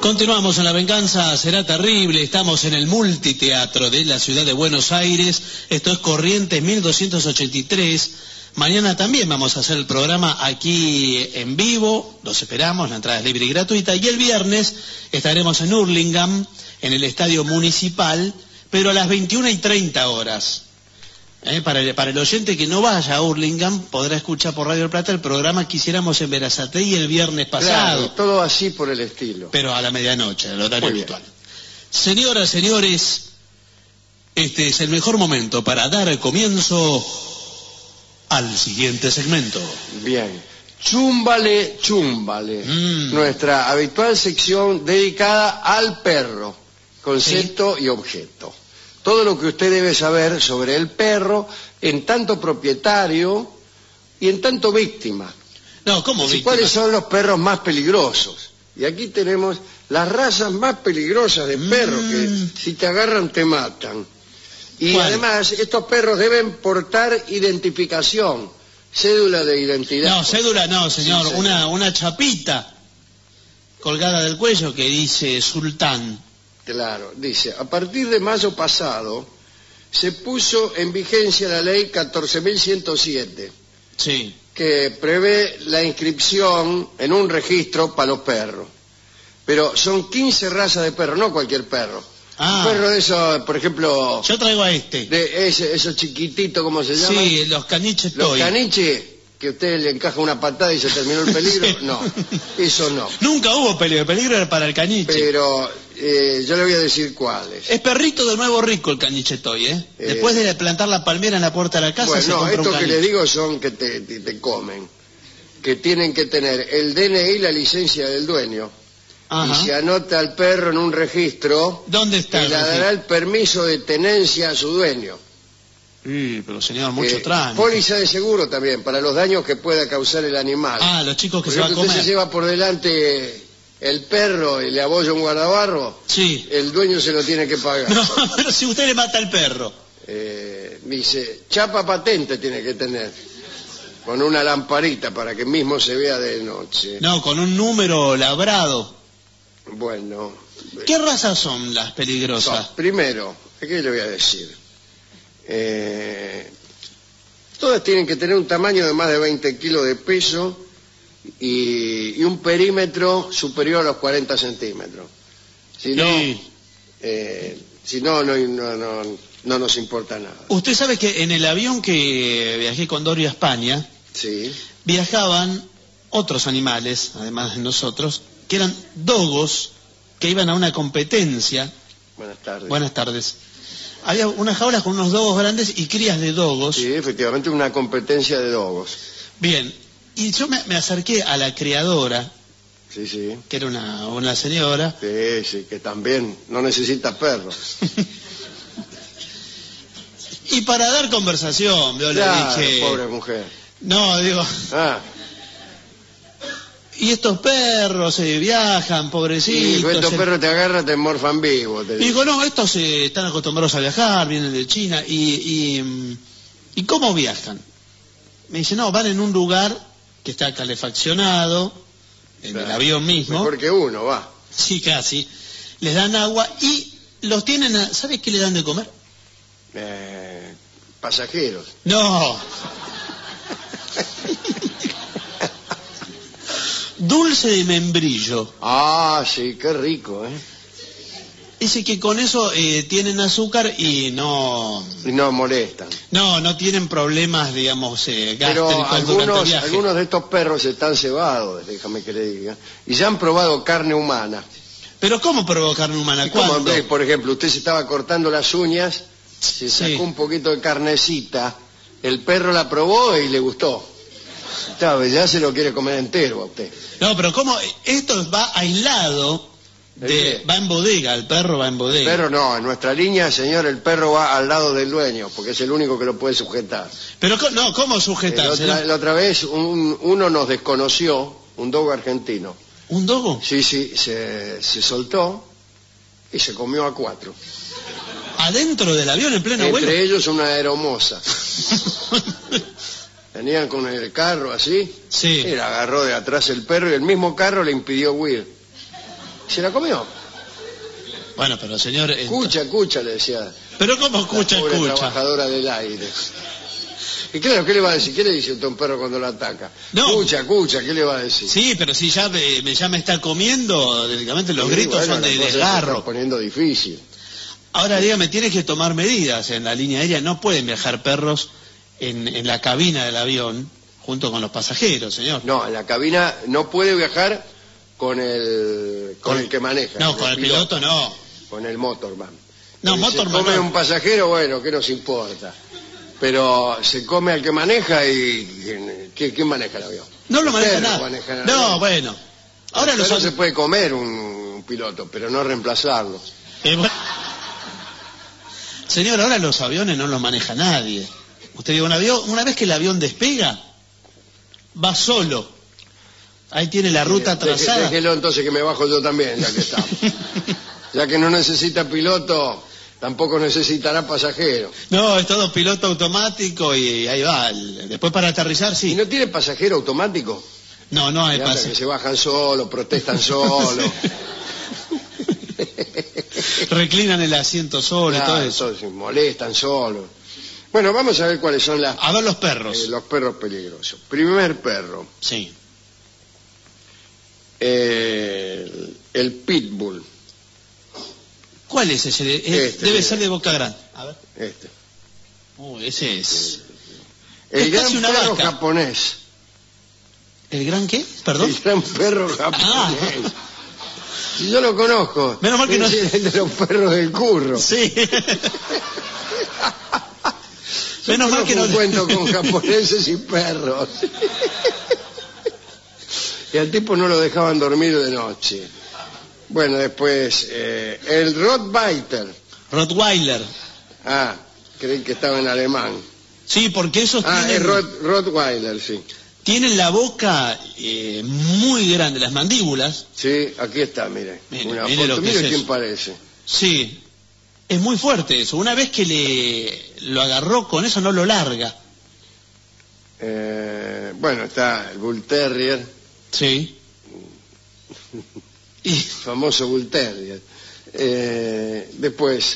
Continuamos en La Venganza Será Terrible. Estamos en el multiteatro de la ciudad de Buenos Aires. Esto es Corrientes 1283. Mañana también vamos a hacer el programa aquí en vivo. Los esperamos, la entrada es libre y gratuita. Y el viernes estaremos en Hurlingham, en el Estadio Municipal, pero a las 21:30. Para el oyente que no vaya a Hurlingham, podrá escuchar por Radio del Plata el programa que hiciéramos en Berazategui el viernes pasado. Claro, todo así por el estilo. Pero a la medianoche, el horario habitual. Señoras, señores, este es el mejor momento para dar comienzo al siguiente segmento. Bien. Chúmbale, chúmbale. Nuestra habitual sección dedicada al perro, concepto y objeto. Todo lo que usted debe saber sobre el perro, en tanto propietario y en tanto víctima. No, ¿cómo víctima? ¿Cuáles son los perros más peligrosos? Y aquí tenemos las razas más peligrosas de perros, que si te agarran te matan. Y ¿cuál? Además, estos perros deben portar identificación, cédula de identidad. No, cédula no, señor, sí, una chapita colgada del cuello que dice Sultán. Claro, dice, a partir de mayo pasado se puso en vigencia la ley 14.107, sí, que prevé la inscripción en un registro para los perros. Pero son 15 razas de perros, no cualquier perro. Un perro de esos, por ejemplo... Yo traigo a este. De esos chiquititos, ¿cómo se llaman? Sí, los caniches Los toy. Caniches, que usted le encaja una patada y se terminó el peligro. Sí. No, eso no. Nunca hubo peligro, el peligro era para el caniche. Pero yo le voy a decir cuáles. Es perrito de nuevo rico el caniche toy, Después de plantar la palmera en la puerta de la casa, bueno, se compra estos un que caniche. le digo son que te comen, que tienen que tener el DNI y la licencia del dueño. Ajá. Y se anota al perro en un registro. ¿Dónde está? Que le dará el permiso de tenencia a su dueño. Sí, pero señor, mucho trámite. Póliza de seguro también, para los daños que pueda causar el animal. Los chicos que por se ejemplo, van a comer. Usted se lleva por delante el perro y le abolla un guardabarro. Sí. El dueño se lo tiene que pagar. No, pero si usted le mata al perro. Dice, chapa patente tiene que tener. Con una lamparita para que mismo se vea de noche. No, con un número labrado. Bueno. ¿Qué razas son las peligrosas? Primero, ¿qué le voy a decir? Todas tienen que tener un tamaño de más de 20 kilos de peso y un perímetro superior a los 40 centímetros. Si no, sí. No nos importa nada. Usted sabe que en el avión que viajé con Dorio a España, sí, viajaban otros animales, además de nosotros, que eran dogos, que iban a una competencia. Buenas tardes. Buenas tardes. Había unas jaulas con unos dogos grandes y crías de dogos. Sí, efectivamente, una competencia de dogos. Bien, y yo me acerqué a la criadora, sí, sí, que era una señora. Sí, sí, que también no necesita perros. Y para dar conversación, yo le dije... pobre mujer. No, digo... Y estos perros viajan, pobrecitos. Y estos perros te agarran, te morfan vivo. Y digo, no, estos están acostumbrados a viajar, vienen de China. ¿Y cómo viajan? Me dice, no, van en un lugar que está calefaccionado, en el avión mismo. Mejor que uno, va. Sí, casi. Les dan agua y los tienen... ¿Sabes qué le dan de comer? Pasajeros. No. Dulce de membrillo. Sí, qué rico, Dice que con eso tienen azúcar y no... Y no molestan. No tienen problemas, digamos, Pero gástricos durante el viaje. algunos de estos perros están cebados, déjame que le diga, y ya han probado carne humana. ¿Pero cómo probó carne humana? ¿Cuándo? Por ejemplo, usted se estaba cortando las uñas, se sacó un poquito de carnecita, el perro la probó y le gustó. Ya se lo quiere comer entero a usted. No, pero ¿cómo? Esto va aislado, va en bodega, el perro va en bodega. El perro no, en nuestra línea, señor, el perro va al lado del dueño, porque es el único que lo puede sujetar. Pero no, ¿cómo sujetarse? La otra vez uno nos desconoció, un dogo argentino. ¿Un dogo? Sí, se soltó y se comió a 4. ¿Adentro del avión, en pleno vuelo? Entre ellos una aeromoza. Venían con el carro así, sí, y le agarró de atrás el perro y el mismo carro le impidió huir. Se la comió. Bueno, pero señor... Cucha, le decía. ¿Pero cómo cucha? Trabajadora del aire. Y claro, ¿qué le va a decir? ¿Qué le dice usted a un perro cuando lo ataca? No. Cucha, ¿qué le va a decir? Sí, pero si ya me está comiendo, delicadamente los gritos bueno, son de desgarro. Se está poniendo difícil. Ahora, dígame, tiene que tomar medidas en la línea aérea. No pueden viajar perros en la cabina del avión junto con los pasajeros, señor. No, en la cabina no puede viajar con el que maneja. No, con el piloto no. Con el motorman. No, motorman come no. un pasajero, bueno, ¿qué nos importa? Pero se come al que maneja y... ¿Quién maneja el avión? No lo maneja nada. No, bueno. Ahora no se puede comer un piloto, pero no reemplazarlo. Bueno. Señor, ahora los aviones no los maneja nadie. Usted dice, una vez que el avión despega, va solo. Ahí tiene la ruta trazada. Déjelo entonces que me bajo yo también, ya que estamos. Ya que no necesita piloto, tampoco necesitará pasajero. No, es todo piloto automático y ahí va. Después para aterrizar, sí. ¿Y no tiene pasajero automático? No hay pasajero. Que se bajan solo, protestan solo. Reclinan el asiento solo y todo eso. Se molestan solo. Bueno, vamos a ver cuáles son las... A ver los perros. Los perros peligrosos. Primer perro. Sí. El pitbull. ¿Cuál es ese? Debe ser de boca grande. A ver. Ese es... El gran perro japonés. ¿El gran qué? ¿Perdón? El gran perro japonés. Si yo lo conozco. Menos mal que no... Es el de los perros del curro. Sí. Menos mal que no... un cuento con japoneses y perros. Y al tipo no lo dejaban dormir de noche. Bueno, después, el Rottweiler. Creí que estaba en alemán. Sí, porque esos tienen... es Rottweiler, sí. Tienen la boca muy grande, las mandíbulas. Sí, aquí está, mire. Una mire foto, mire quién parece. Sí, es muy fuerte eso. Una vez que lo agarró con eso, no lo larga. Bueno, está el Bull Terrier. Sí. El famoso Bull Terrier. Después,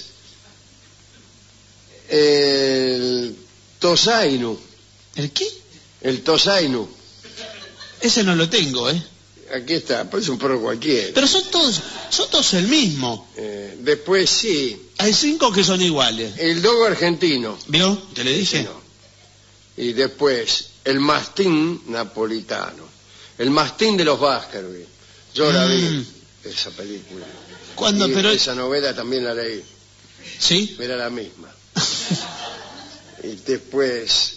el Tosainu. ¿El qué? El Tosainu. Ese no lo tengo, Aquí está, parece un perro cualquiera. Pero son todos el mismo. Después sí. Hay 5 que son iguales. El dogo argentino. ¿Vio? ¿Te le dije? No. Y después, el mastín napolitano. El mastín de los Baskerville. Yo la vi, esa película. ¿Cuándo? Pero esa novela también la leí. ¿Sí? Era la misma. Y después,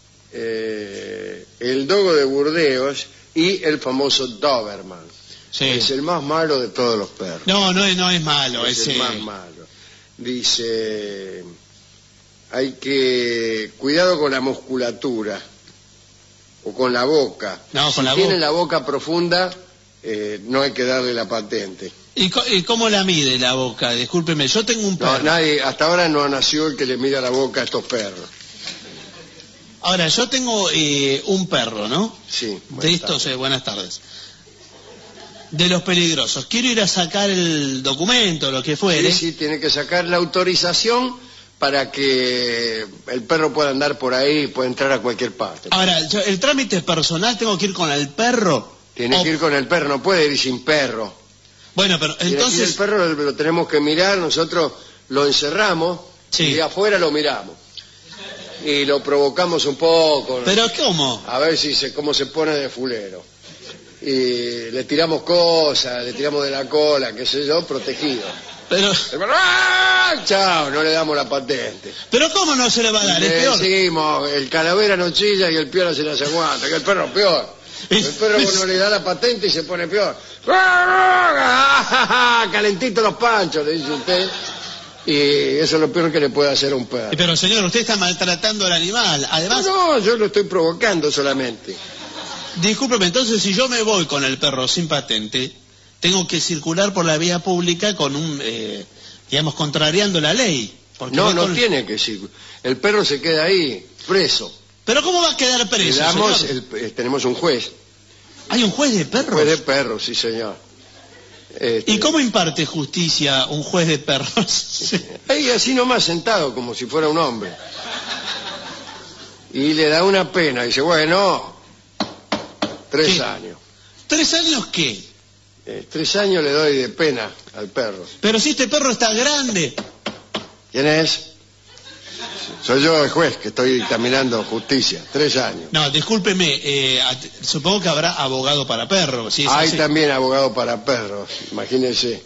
el dogo de Burdeos y el famoso Doberman. Sí. Es el más malo de todos los perros. No es malo. Es el más malo. Dice, hay que... Cuidado con la musculatura. O con la boca. No, si tiene la boca profunda, no hay que darle la patente. ¿Y cómo la mide la boca? Discúlpeme, yo tengo un perro. No, hasta ahora no nació el que le mida la boca a estos perros. Ahora, yo tengo un perro, ¿no? Sí. De estos, buenas tardes. De los peligrosos. Quiero ir a sacar el documento, lo que fuere. Sí, tiene que sacar la autorización para que el perro pueda andar por ahí, pueda entrar a cualquier parte. Ahora, el trámite personal, ¿tengo que ir con el perro? Tiene que ir con el perro, no puede ir sin perro. Bueno, pero entonces... Y el perro lo tenemos que mirar, nosotros lo encerramos y de afuera lo miramos. Y lo provocamos un poco. ¿Pero cómo? A ver cómo se pone de fulero. Y le tiramos cosas, le tiramos de la cola, qué sé yo, protegido. Pero... Chao, no le damos la patente. ¿Pero cómo no se le va a dar? Es peor. Decimos, el calavera no chilla y el piola se las aguanta, que el perro es peor. El perro no le da la patente y se pone peor. Calentito los panchos, le dice usted. Y eso es lo peor que le puede hacer a un perro. Pero señor, usted está maltratando al animal. Además... No, yo lo estoy provocando solamente. Discúlpeme, entonces si yo me voy con el perro sin patente, tengo que circular por la vía pública con digamos, contrariando la ley. No tiene que circular. El perro se queda ahí, preso. ¿Pero cómo va a quedar preso, tenemos un juez. ¿Hay un juez de perros? Juez de perros, sí, señor. ¿Y cómo imparte justicia un juez de perros? Ahí así nomás sentado, como si fuera un hombre. Y le da una pena, dice, bueno, 3 años. ¿3 años qué? 3 años le doy de pena al perro. Pero si este perro está grande. ¿Quién es? Soy yo el juez que estoy dictaminando justicia. 3 años. No, discúlpeme, supongo que habrá abogado para perros. ¿Sí? Hay también abogado para perros, imagínense.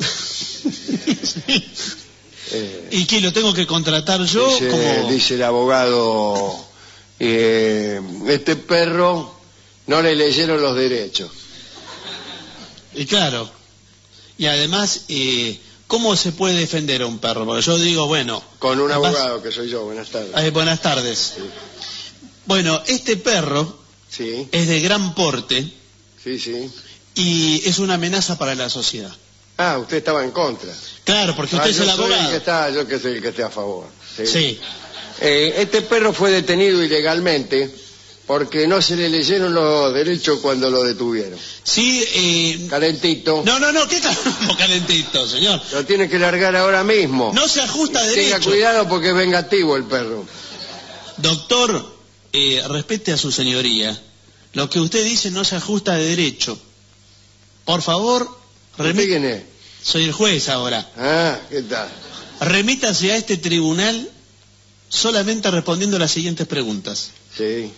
¿Y qué, lo tengo que contratar yo? Dice el abogado, este perro no le leyeron los derechos. Y claro, y además, ¿cómo se puede defender a un perro? Porque yo digo, bueno... Con un abogado, que soy yo. Buenas tardes. Buenas tardes. Sí. Bueno, este perro es de gran porte. Sí. Y es una amenaza para la sociedad. Ah, usted estaba en contra. Claro, porque usted es el abogado. Yo que soy el que está a favor. Sí. Este perro fue detenido ilegalmente porque no se le leyeron los derechos cuando lo detuvieron. Sí, calentito. No, ¿qué calentito, señor? Lo tiene que largar ahora mismo. No se ajusta a derecho. Tenga cuidado porque es vengativo el perro. Doctor, respete a su señoría. Lo que usted dice no se ajusta de derecho. Por favor, ¿Usted quién es? Soy el juez ahora. Ah, ¿qué tal? Remítase a este tribunal solamente respondiendo las siguientes preguntas. Sí.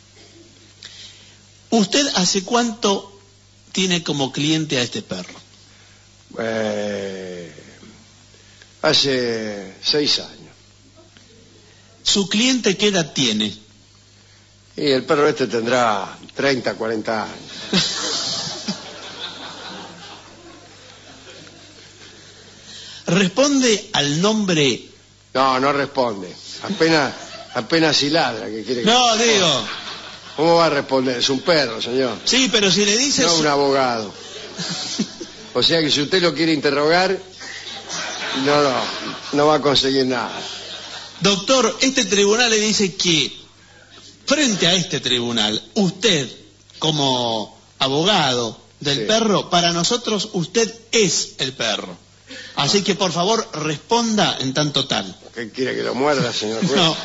¿Usted hace cuánto tiene como cliente a este perro? Hace 6 años. ¿Su cliente qué edad tiene? Y el perro este tendrá 30, 40 años. ¿Responde al nombre? No responde. Apenas si ladra, que quiere que... No, digo... ¿Cómo va a responder? Es un perro, señor. Sí, pero si le dice... No un abogado. O sea que si usted lo quiere interrogar, no va a conseguir nada. Doctor, este tribunal le dice que, frente a este tribunal, usted, como abogado del perro, para nosotros usted es el perro. Así que, por favor, responda en tanto tal. ¿Qué quiere, que lo muerda, señor juez? No.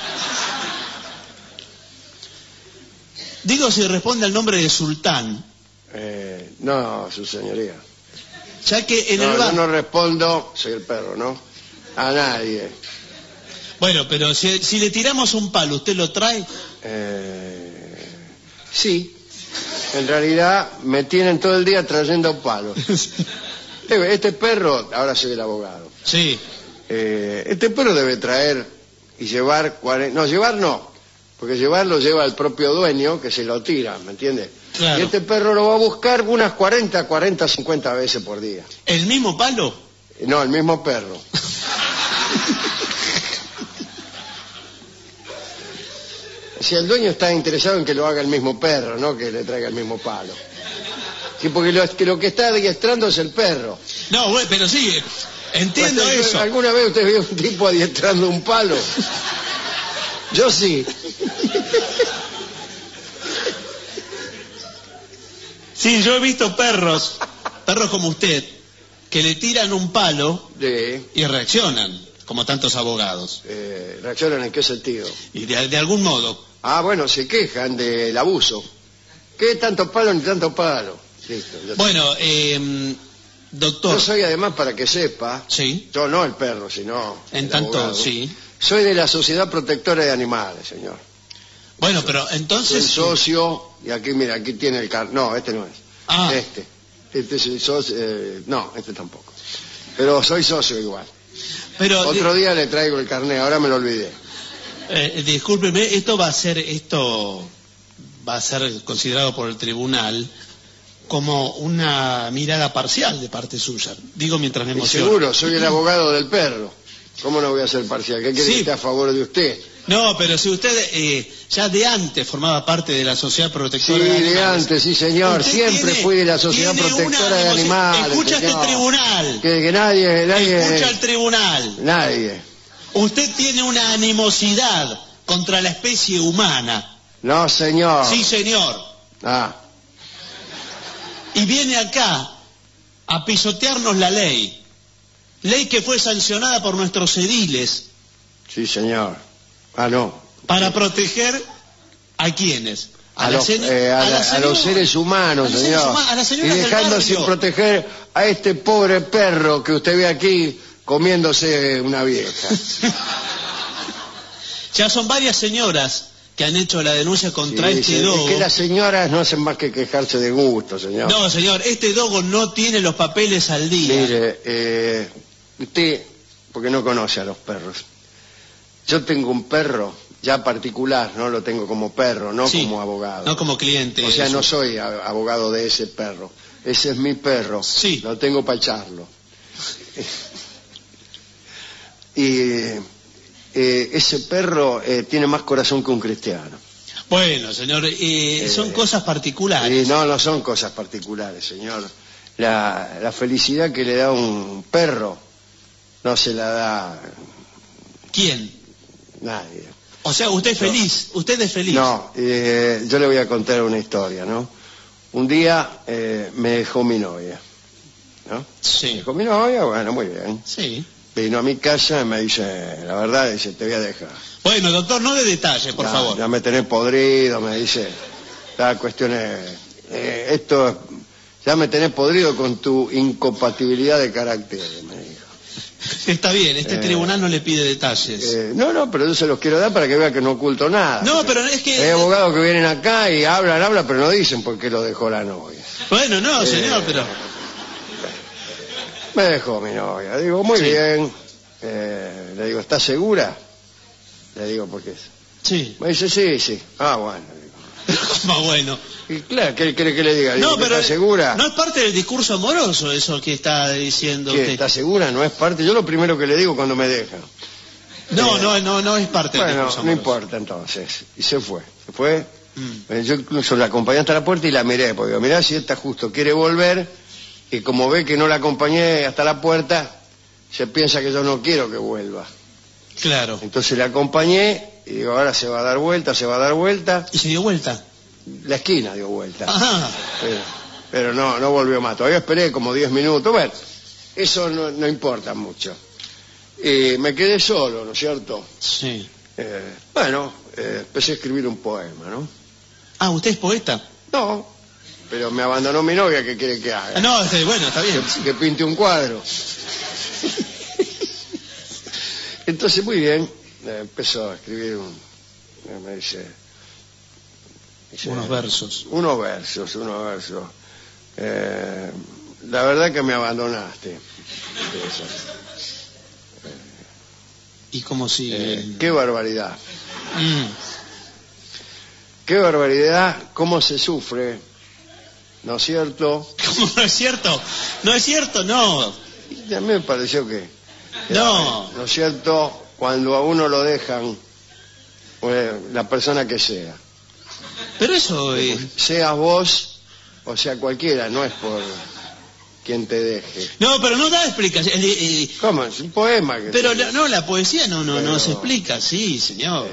Digo, si responde al nombre de Sultán. No, su señoría. Ya que en el bar... No respondo, soy el perro, ¿no? A nadie. Bueno, pero si le tiramos un palo, ¿usted lo trae? Sí. En realidad me tienen todo el día trayendo palos. Este perro, ahora soy el abogado. Sí. Este perro debe traer y llevar... No, llevar no. Porque llevarlo lleva el propio dueño, que se lo tira, ¿me entiende? Claro. Y este perro lo va a buscar unas 40, 50 veces por día. ¿El mismo palo? No, el mismo perro. Si el dueño está interesado en que lo haga el mismo perro, no que le traiga el mismo palo. Sí, porque lo que está adiestrando es el perro. No, bueno, pero sí, entiendo eso. ¿Alguna vez usted vio un tipo adiestrando un palo? Yo sí. Sí, yo he visto perros como usted, que le tiran un palo y reaccionan, como tantos abogados. ¿Reaccionan en qué sentido? Y de algún modo. Ah, bueno, se quejan del abuso. ¿Qué tanto palo ni tanto palo? Listo. Bueno, doctor. Yo soy, además, para que sepa, yo no el perro, sino en tanto, abogado, soy de la Sociedad Protectora de Animales, señor. Bueno, pero entonces... Soy socio, y aquí, mira, aquí tiene el carnet. No, este no es. Ah. Este es el socio, no, este tampoco. Pero soy socio igual. Pero otro día le traigo el carnet, ahora me lo olvidé. Discúlpeme, esto va a ser considerado por el tribunal como una mirada parcial de parte suya. Digo mientras me emociono. Seguro, soy el abogado del perro. ¿Cómo no voy a ser parcial? ¿Qué quiere que esté a favor de usted? No, pero si usted ya de antes formaba parte de la Sociedad Protectora de Animales. Sí, de antes, sí, señor. Siempre fui de la Sociedad Protectora de Animales. Escucha este tribunal. Que nadie... Escucha el tribunal. Nadie. Usted tiene una animosidad contra la especie humana. No, señor. Sí, señor. Ah. Y viene acá a pisotearnos la ley. Ley que fue sancionada por nuestros ediles. Sí, señor. Ah, no. Para proteger ¿a quiénes? A los seres humanos, señor. Y dejando sin proteger a este pobre perro que usted ve aquí comiéndose una vieja. Ya son varias señoras que han hecho la denuncia contra este dogo. Es que las señoras no hacen más que quejarse de gusto, señor. No, señor, este dogo no tiene los papeles al día. Mire, usted, porque no conoce a los perros. Yo tengo un perro ya particular, no lo tengo como perro, no como abogado. No como cliente. O sea, no soy abogado de ese perro. Ese es mi perro. Sí. Lo tengo para echarlo. Y ese perro tiene más corazón que un cristiano. Bueno, señor, son cosas particulares. No son cosas particulares, señor. La felicidad que le da un perro no se la da... ¿Quién? Nadie. O sea, usted es feliz, usted es feliz. No, yo le voy a contar una historia, ¿no? Un día me dejó mi novia, ¿no? Sí. Me dejó mi novia, bueno, muy bien. Sí. Vino a mi casa y me dice, la verdad, dice, te voy a dejar. Bueno, doctor, no de detalle, por favor. Ya me tenés podrido, me dice. La cuestión es, ya me tenés podrido con tu incompatibilidad de carácter, me dijo. Está bien, este tribunal no le pide detalles. No, pero yo se los quiero dar para que vea que no oculto nada. No, pero es que... Hay abogados que vienen acá y hablan, pero no dicen por qué lo dejó la novia. Bueno, no, señor, pero... Me dejó mi novia. Digo, muy bien. Le digo, ¿estás segura? Le digo, ¿por qué? Sí. Me dice, sí. Ah, bueno. Más bueno. Y claro, ¿qué quiere que le diga? Digo, No, pero ¿estás segura? no es parte del discurso amoroso eso que está diciendo ¿Qué, usted. ¿Estás segura? No es parte. Yo lo primero que le digo cuando me deja. No es parte del discurso amoroso. No importa entonces. Y se fue. Yo incluso la acompañé hasta la puerta y la miré, porque digo, mirá si esta justo quiere volver, y como ve que no la acompañé hasta la puerta, se piensa que yo no quiero que vuelva. Claro. Entonces la acompañé y digo, ahora se va a dar vuelta. ¿Y se dio vuelta? La esquina dio vuelta. Ajá. Pero no volvió más. Todavía esperé como 10 minutos. Bueno, eso no importa mucho. Me quedé solo, ¿no es cierto? Sí. Empecé a escribir un poema, ¿no? Ah, ¿usted es poeta? No, pero me abandonó mi novia, ¿qué quiere que haga? No, bueno, está bien. Que pinte un cuadro. Entonces, muy bien, empezó a escribir me dice unos versos. Unos versos. La verdad que me abandonaste. ¿Y cómo sigue? Qué barbaridad. Qué barbaridad, cómo se sufre, ¿no es cierto? ¿Cómo no es cierto? No es cierto, no. Y a mí me pareció que... No. ¿No es cierto? Cuando a uno lo dejan, la persona que sea. Pero eso... Seas vos, o sea cualquiera, no es por quien te deje. No, pero no da explicación. ¿Cómo? Es un poema. Pero la poesía no se explica, sí, señor.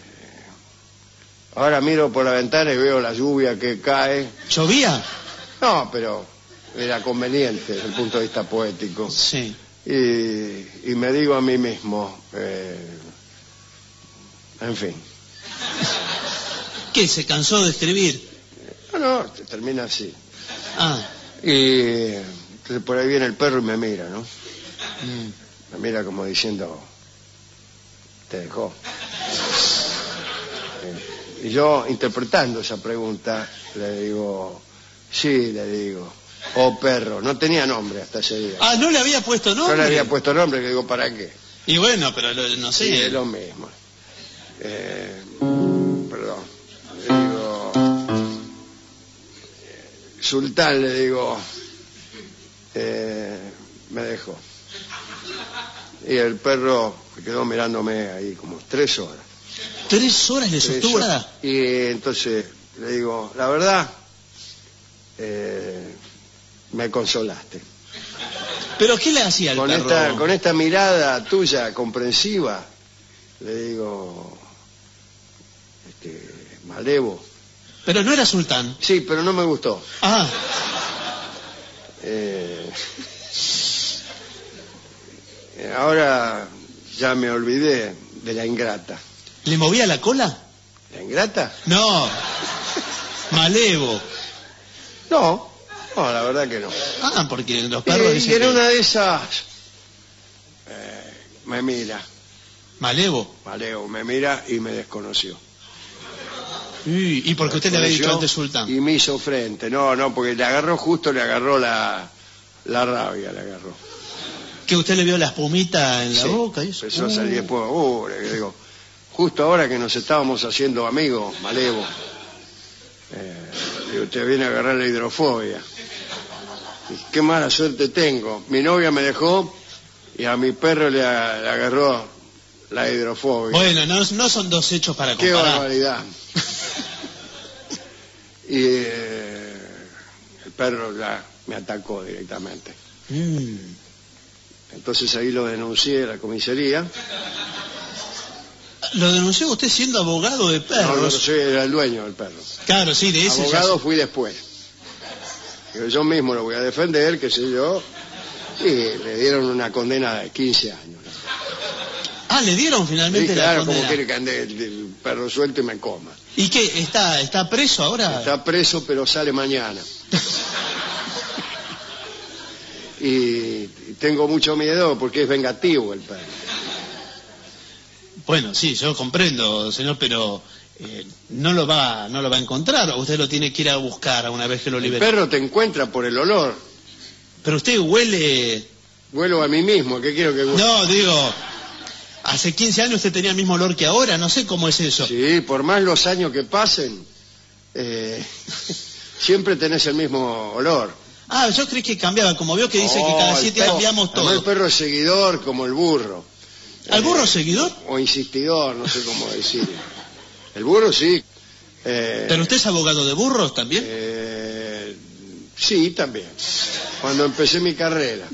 Ahora miro por la ventana y veo la lluvia que cae. ¿Llovía? No, pero era conveniente desde el punto de vista poético. Sí. Y me digo a mí mismo, en fin. ¿Qué? ¿Se cansó de escribir? No, termina así. Ah. Y entonces por ahí viene el perro y me mira, ¿no? Me mira como diciendo, te dejó. Y yo, interpretando esa pregunta, le digo, sí, oh perro, no tenía nombre hasta ese día. Ah, ¿no le había puesto nombre? No le había puesto nombre, le digo, ¿para qué? Y bueno, pero no sé. Sí, es lo mismo. Perdón. Le digo, Sultán, le digo, me dejó. Y el perro se quedó mirándome ahí como 3 horas. 3 horas le sostuvo nada. Y entonces le digo, la verdad, me consolaste. ¿Pero qué le hacía al perro? Con esta mirada tuya comprensiva, le digo, malevo. Pero no era Sultán. Sí, pero no me gustó. Ah. Ahora ya me olvidé de la ingrata. ¿Le movía la cola? ¿La ingrata? No, Malevo. No, la verdad que no. Ah, porque los perros dicen y en que... una de esas me mira. ¿Malevo? Malevo me mira y me desconoció. ¿Y por qué usted le había dicho antes sultán? Y me hizo frente. No, porque le agarró la rabia, le agarró. ¿Que usted le vio la espumita en la boca? ¿Y eso? Empezó a salir después. Le digo, justo ahora que nos estábamos haciendo amigos, Malevo, usted viene a agarrar la hidrofobia. Y qué mala suerte tengo. Mi novia me dejó y a mi perro le agarró la hidrofobia. Bueno, no son dos hechos para comparar. Qué barbaridad. Y el perro ya me atacó directamente. Entonces ahí lo denuncié a la comisaría. ¿Lo denunció usted siendo abogado de perros? No, era el dueño del perro. Claro, sí, de ese. Abogado fui después. Yo mismo lo voy a defender, qué sé yo. Y le dieron una condena de 15 años. Ah, le dieron finalmente la condena. Claro, como quiere que ande el perro suelto y me coma. ¿Y qué? ¿Está preso ahora? Está preso, pero sale mañana. Y tengo mucho miedo porque es vengativo el perro. Bueno, sí, yo comprendo, señor, pero no lo va a encontrar, o usted lo tiene que ir a buscar una vez que lo libere. El perro te encuentra por el olor. Pero usted huele... Huelo a mí mismo, ¿qué quiero que huela? No, digo, hace 15 años usted tenía el mismo olor que ahora, no sé cómo es eso. Sí, por más los años que pasen, siempre tenés el mismo olor. Ah, yo creí que cambiaba, como veo que dice que cada 7 días cambiamos todo. El perro es seguidor como el burro. ¿Al burro seguidor? O insistidor, no sé cómo decir. El burro sí. ¿Pero usted es abogado de burros también? Sí, también. Cuando empecé mi carrera.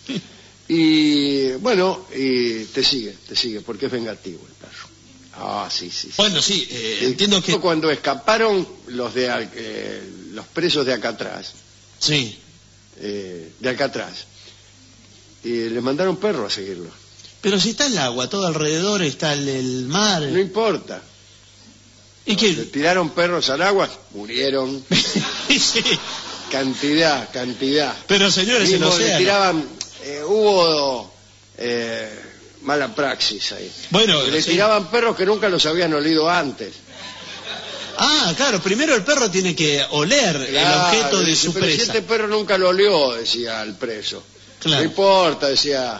Y bueno, y te sigue, porque es vengativo el perro. Ah, sí. Bueno, sí, entiendo que... Cuando escaparon los presos de Alcatraz. Sí. De Alcatraz. Y les mandaron perro a seguirlo. Pero si está el agua, todo alrededor está el mar. No importa. ¿Y qué? Le tiraron perros al agua, murieron. Sí. Cantidad. Pero señores, el océano. Le tiraban, hubo mala praxis ahí. Bueno, le tiraban perros que nunca los habían olido antes. Ah, claro, primero el perro tiene que oler el objeto de su pero presa. Si este perro nunca lo olió, decía el preso. Claro. No importa, decía,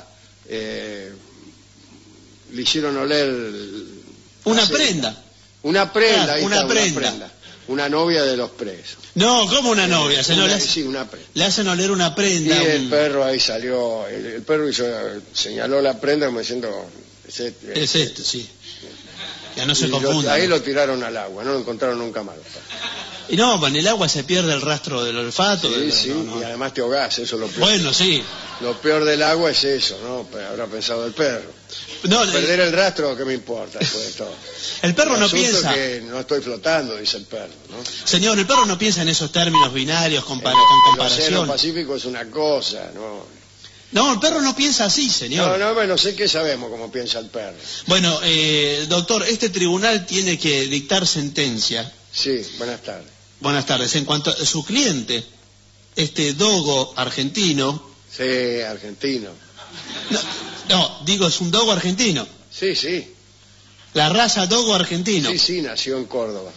le hicieron oler... Una prenda. Una prenda, claro, ahí una está, prenda. Una novia de los presos. No, ¿cómo una novia, señor? Sí, una prenda. Le hacen oler una prenda. Y el perro ahí salió, el perro señaló la prenda como diciendo... Es este, sí. Ya no se confunda. Ahí lo tiraron al agua, no lo encontraron nunca más. Y no, en el agua se pierde el rastro del olfato. Sí, no. Y además te ahogás, eso es lo peor. Bueno, sí. Lo peor del agua es eso, ¿no? Habrá pensado el perro. No, perder el rastro, ¿qué me importa después de todo? El perro no piensa... que no estoy flotando, dice el perro, ¿no? Señor, el perro no piensa en esos términos binarios con comparación. El océano Pacífico es una cosa, ¿no? No, el perro no piensa así, señor. No, bueno, sé que sabemos cómo piensa el perro. Bueno, doctor, este tribunal tiene que dictar sentencia. Sí, buenas tardes. Buenas tardes. En cuanto a su cliente, este dogo argentino... Sí, argentino. No, digo, es un dogo argentino. Sí. La raza dogo argentino. Sí, nació en Córdoba.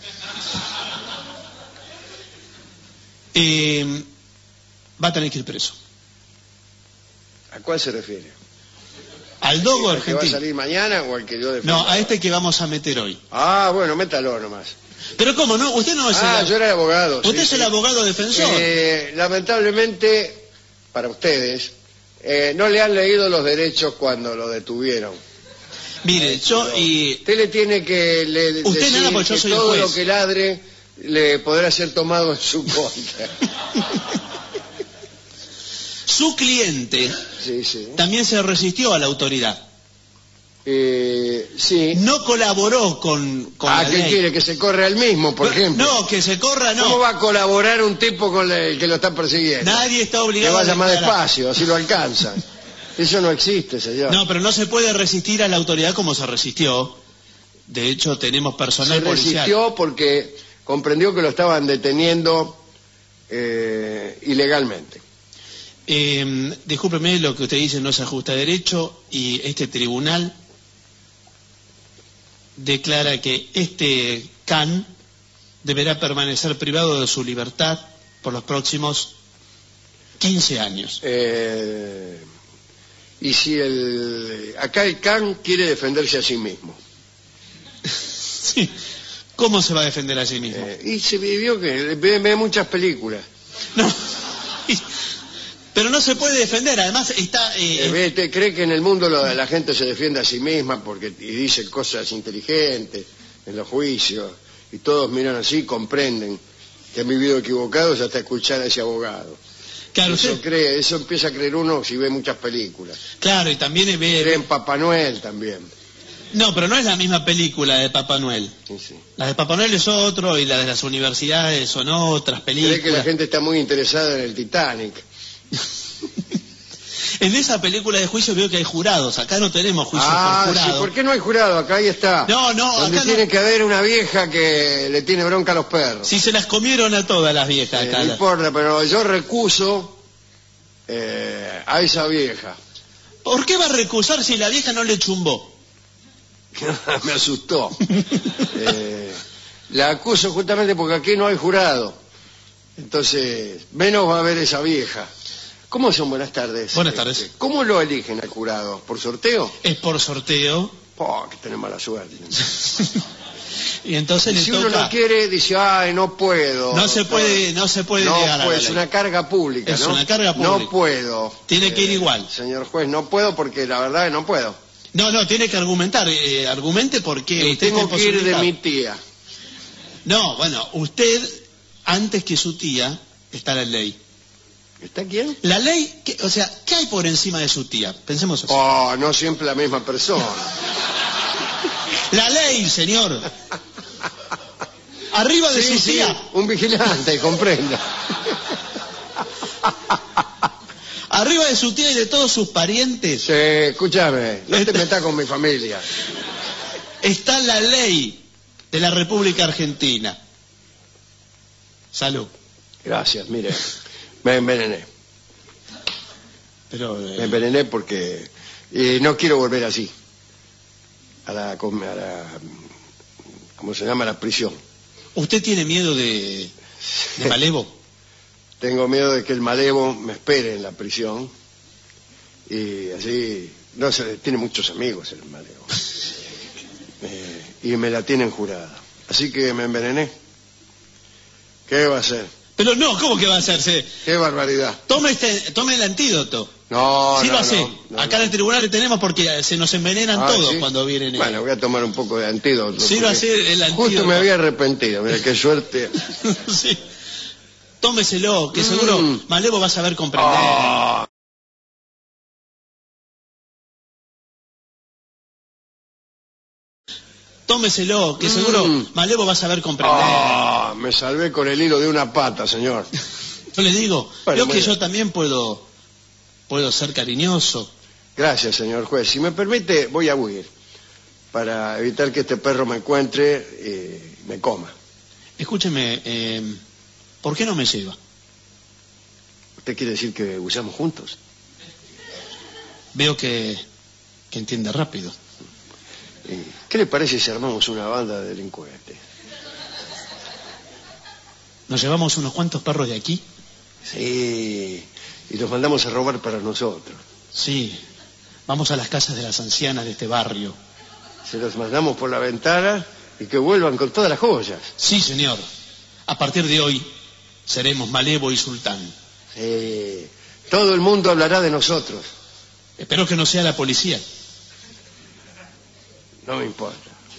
Va a tener que ir preso. ¿A cuál se refiere? Al dogo argentino. ¿Que va a salir mañana o al que yo defiendo? No, a este que vamos a meter hoy. Ah, bueno, métalo nomás. Pero ¿cómo no? Usted no es yo era el abogado. Usted es el abogado defensor. Lamentablemente, para ustedes, no le han leído los derechos cuando lo detuvieron. Mire, Usted le tiene que usted decir nada, porque yo soy que todo juez. lo que ladre le podrá ser tomado en su contra. Su cliente Sí. también se resistió a la autoridad. Sí. No colaboró con la ¿qué ley. quiere? ¿Que se corra él mismo, por ejemplo? No, que se corra no. ¿Cómo va a colaborar un tipo con el que lo está persiguiendo? Nadie está obligado que vaya a más declarar. despacio, así lo alcanzan. Eso no existe, señor. No, pero no se puede resistir a la autoridad como se resistió. De hecho, tenemos personal policial. Se resistió porque comprendió que lo estaban deteniendo ilegalmente. Discúlpeme, lo que usted dice no se ajusta a derecho y este tribunal declara que este can deberá permanecer privado de su libertad por los próximos 15 años. Y si acá el can quiere defenderse a sí mismo. Sí. ¿Cómo se va a defender a sí mismo? Y se vivió que ve muchas películas. No. Pero no se puede defender, además está... ¿Cree que en el mundo la gente se defiende a sí misma y dice cosas inteligentes en los juicios y todos miran así, comprenden que han vivido equivocados hasta escuchar a ese abogado? Claro, eso empieza a creer uno si ve muchas películas. Claro, y también cree en Papá Noel también. No, pero no es la misma película de Papá Noel. Sí. La de Papá Noel es otro y la de las universidades son otras películas. Cree que la gente está muy interesada en el Titanic. En esa película de juicio veo que hay jurados. Acá no tenemos juicios por jurado. Sí, ¿por qué no hay jurado? Acá ahí está. No, donde acá tiene no. que haber una vieja que le tiene bronca a los perros. Si se las comieron a todas las viejas acá. No importa, pero yo recuso a esa vieja. ¿Por qué va a recusar si la vieja no le chumbó? Me asustó. La acuso justamente porque aquí no hay jurado. Entonces, menos va a haber esa vieja. ¿Cómo son? Buenas tardes. Buenas tardes. ¿Cómo lo eligen al jurado? ¿Por sorteo? Es por sorteo. Que tenés mala suerte. Y entonces si uno no quiere, dice, no puedo. No se puede negar a la ley. Es una carga pública, Es una carga pública. No puedo. Tiene que ir igual. Señor juez, no puedo porque la verdad es que no puedo. No, tiene que argumentar. Argumente porque usted tengo que ir de mi tía. No, bueno, usted, antes que su tía, está la ley. ¿Está quién? La ley, ¿qué hay por encima de su tía? Pensemos así. No siempre la misma persona. La ley, señor. Arriba de su tía. Sí, un vigilante, comprendo. Arriba de su tía y de todos sus parientes. Sí, escúchame, no te metas con mi familia. Está la ley de la República Argentina. Salud. Gracias, mire. Me envenené. Pero, Me envenené porque no quiero volver así. A la ¿cómo se llama? La prisión. ¿Usted tiene miedo de malevo? Tengo miedo de que el malevo me espere en la prisión. Y así... No sé, tiene muchos amigos el malevo. Y me la tienen jurada. Así que me envenené. ¿Qué va a hacer? Pero no, ¿cómo que va a hacerse? ¡Qué barbaridad! Tome el antídoto. No, Acá en el tribunal le tenemos porque se nos envenenan todos cuando vienen. Bueno, voy a tomar un poco de antídoto. Sírvase el antídoto. Justo me había arrepentido, mira qué suerte. Sí. Tómeselo, que seguro Malevo va a saber comprender. Tómeselo, que seguro Malevo va a saber comprender. Me salvé con el hilo de una pata, señor. Yo le digo, bueno, que yo también puedo ser cariñoso. Gracias, señor juez. Si me permite, voy a huir para evitar que este perro me encuentre y me coma. Escúcheme, ¿por qué no me lleva? ¿Usted quiere decir que usamos juntos? Veo que entiende rápido. ¿Qué le parece si armamos una banda de delincuentes? ¿Nos llevamos unos cuantos perros de aquí? Sí, y los mandamos a robar para nosotros. Sí, vamos a las casas de las ancianas de este barrio. Se los mandamos por la ventana y que vuelvan con todas las joyas. Sí, señor. A partir de hoy seremos Malevo y Sultán. Sí, todo el mundo hablará de nosotros. Espero que no sea la policía. No me importa.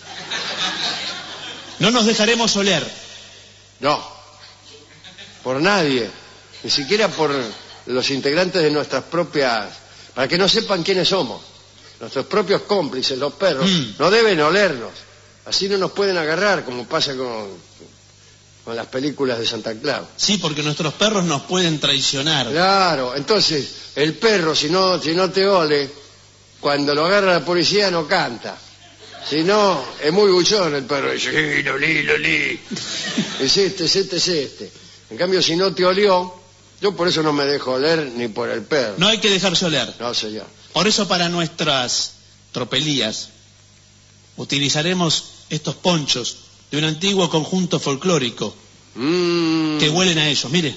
No nos dejaremos oler. No, por nadie, ni siquiera por los integrantes de nuestras propias, para que no sepan quiénes somos. nuestros propios cómplices, los perros, no deben olernos. Así no nos pueden agarrar, como pasa con las películas de Santa Claus. Sí, porque nuestros perros nos pueden traicionar. Claro, entonces el perro, si no te ole, cuando lo agarra la policía no canta. Si no, es muy buchón el perro. Dice, sí, lo olí. Es este. En cambio, si no te olió, yo por eso no me dejo oler ni por el perro. No hay que dejarse oler. No, señor. Por eso para nuestras tropelías utilizaremos estos ponchos de un antiguo conjunto folclórico que huelen a ellos. Mire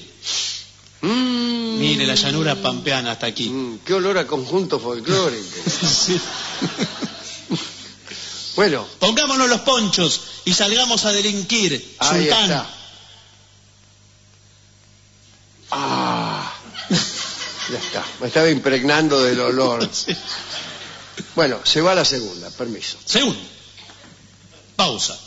la llanura pampeana hasta aquí. Qué olor a conjunto folclórico. Sí. Bueno, pongámonos los ponchos y salgamos a delinquir. Ahí Sultán. está. Ya está, me estaba impregnando del olor. Sí. Bueno, se va la segunda, permiso. Segundo. Pausa.